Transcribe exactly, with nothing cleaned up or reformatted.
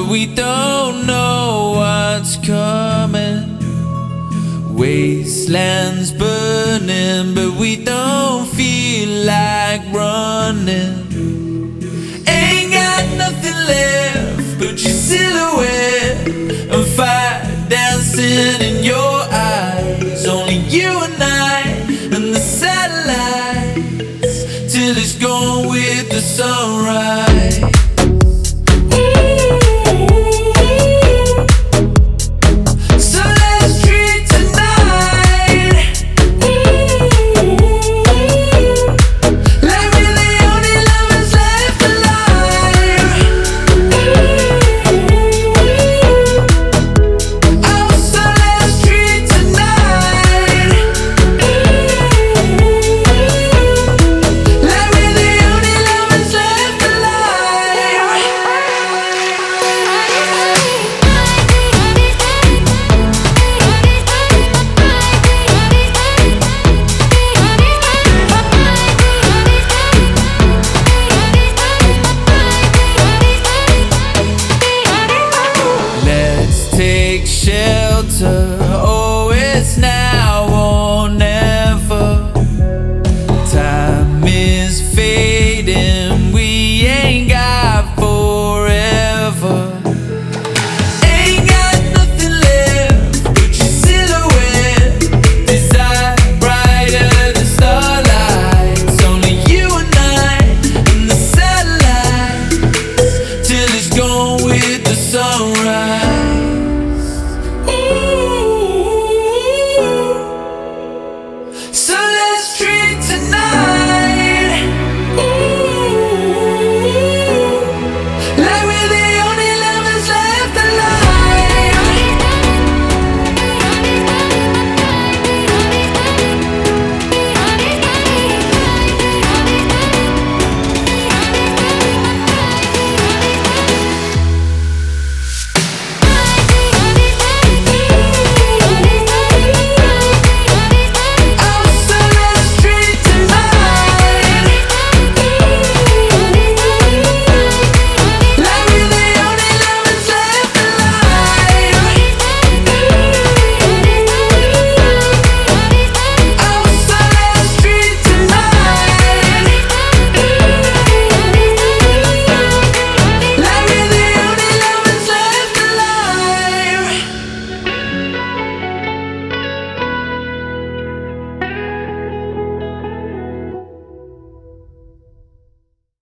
we don't know what's coming. Wastelands burning, but we don't feel like running. Ain't got nothing left but your silhouette and fire dancing in your eyes. Only you and I and the satellites, till it's gone with the sunrise.